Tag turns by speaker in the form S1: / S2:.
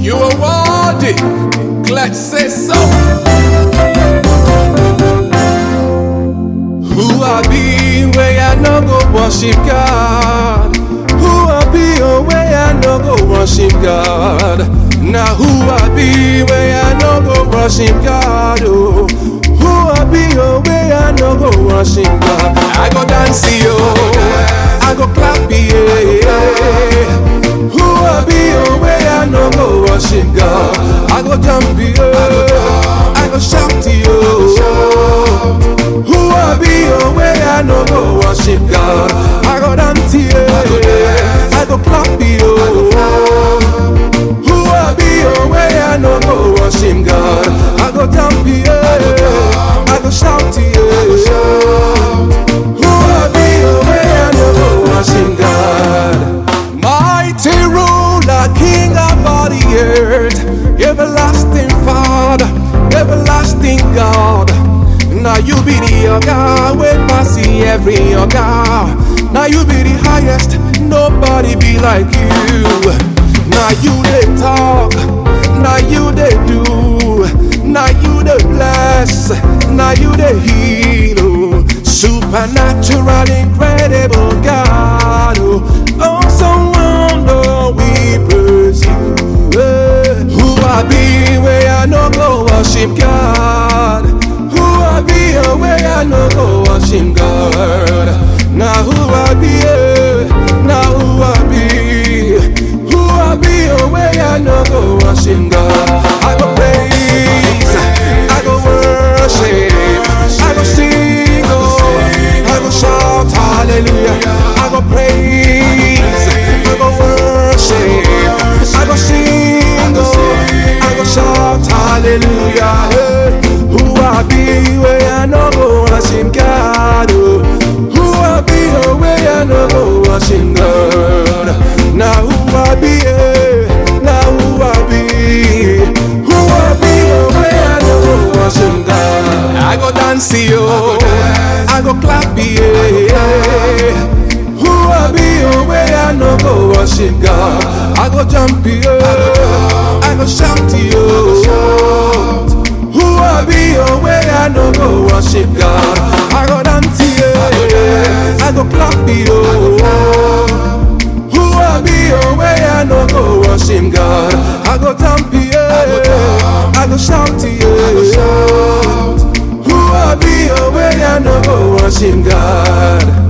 S1: You are worthy. Let's say so. Who I be where I no go worship God? Who I be where I no go worship God? Now who I be where I no go worship God? Oh, who I be where I no go worship God? I go dance yo, I go clap yeah. Who I be where I no go worship God? I go jump yo, I go shout yo. Who I be where I no go worship God? I go dance yeah, I go clap yo. Who I be where I no go worship God? I go jump yeah, I go shout yeah. Who I be where I no go worship God? Mighty ruler, King of all the earth, everlasting Father, everlasting God. Now you be the God, we pass every God. Now you be the highest, nobody be like you. Now you they talk, now you they do, now you they bless, now you they heal. Oh, supernatural, incredible God. Oh, someone know we praise you. Who I be where I no go worship God? Who I be where I no go worship God? Now who I be? Now who I be? Who I be where I no go worship God? I go praise, I go worship, I go sing, oh, I go shout hallelujah. I go praise, I go worship, I go sing, oh, I go shout hallelujah. Hey. Who I be where I no go worship God? Oh. Who I be where I no go worship God? Now who I be? Now who I be? Who I be where I no go worship God? I go dance yo, I go clap yeah. Who I be where I no go worship God? I go jump yo, I go shout yo. Who I be where I no go worship God? I go dance yeah, I go clap yo. Who I be where I no go worship God? I go jump yeah, I go shout yeah. Who I be where I no go worship God?